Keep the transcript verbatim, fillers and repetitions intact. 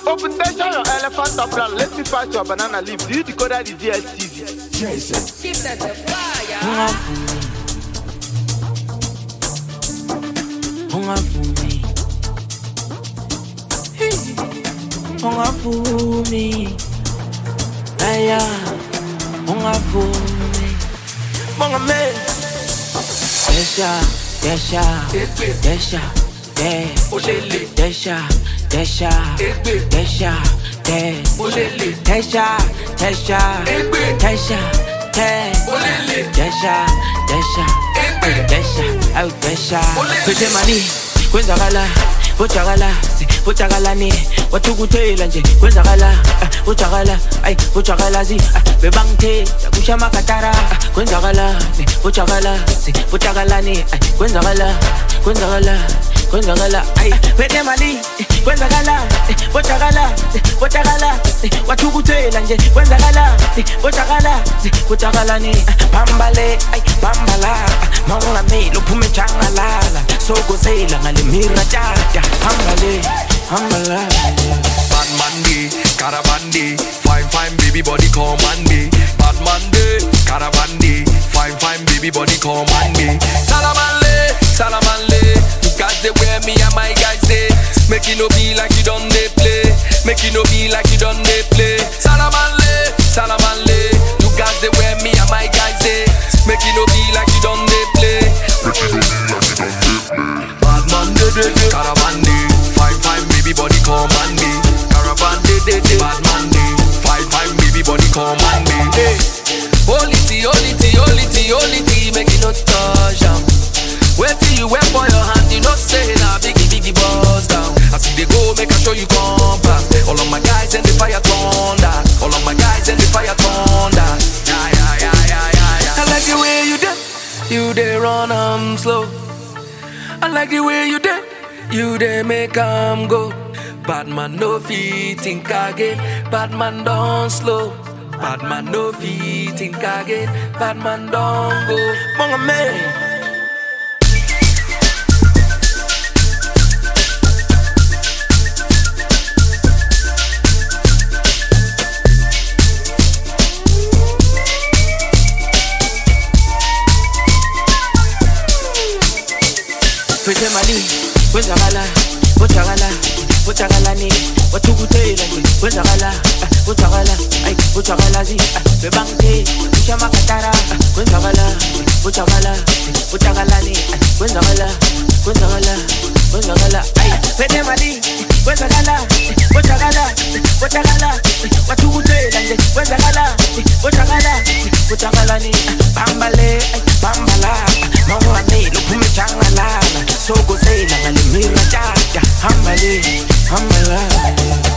Open station your elephant up plan. Let's see fight your banana leaf. Do you decode the D S T V? Jesus. Keep that the fire. Hunga fumi. Hunga fumi. Aya. Hunga fumi. Hunga me. Desha, desha, desha, de. Desha, desha, desha, de. Desha, desha, desha, de. Desha, desha, desha, au desha. Pete mani, kwenzakala, bojagala, bojagala ni, wathukutela nje, kwenzakala, bojagala, ay bojagala zi, bebangithe, kushama katara, kwenzakala, bojagala, bojagala ni, kwenzakala, kwenzakala, kwenzakala, ay pete mani, kwenzakala, bojagala, bojagala, wathukutela nje, kwenzakala, bojagala, bojagala ni, bambale, ay bambala, mawunga me lophume jangalala, sokuzela ngale mira tata, hambale, hambala. Bad Monday, Carabandi, fine fine baby body come on me. Bad Monday, Carabandi, fine fine baby body come on me. Salamale, salamale, you guys they wear me and my guys they make it no be like you done they play, make it no be like you done they play. Salamale, salamale, you guys they wear me and my guys they make it no be like you done they play, make it no be like you done they play. Bad Monday, Carabandi, fine fine baby body come on me. Carabandi, bad Monday, fine fine baby body come on me. Hey, holy tea, holy tea, holy tea, holy tea, make it no touch down. Wait till you wear for your hand, you know say na biggie biggie buzz down. As they go, make I show you come back. All of my guys and the fire thunder. All of my guys and the fire thunder. Yeah yeah yeah yeah yeah yeah. I like the way you did, you dey run 'em slow. I like the way you did, you dey make 'em go. Bad man no fit think again, bad man don't slow. Bad man no fit think again, bad man don't go. Monga me. Pete mali, kwenzakala, bojagala, bojagala ni, wathukutela nje, kwenzakala, bojagala, ay bojagala zi, bebangithe, kushama katara, kwenzakala, bojagala, bojagala ni, kwenzakala, kwenzakala, kwenzakala, ay pete mali, kwenzakala, bojagala, bojagala, wathukutela nje, kwenzakala, bojagala, bojagala ni, bambale, ay bambala, mawunga me lophume jangalala. Sokuzela ngale mira tata, hambale, hambala.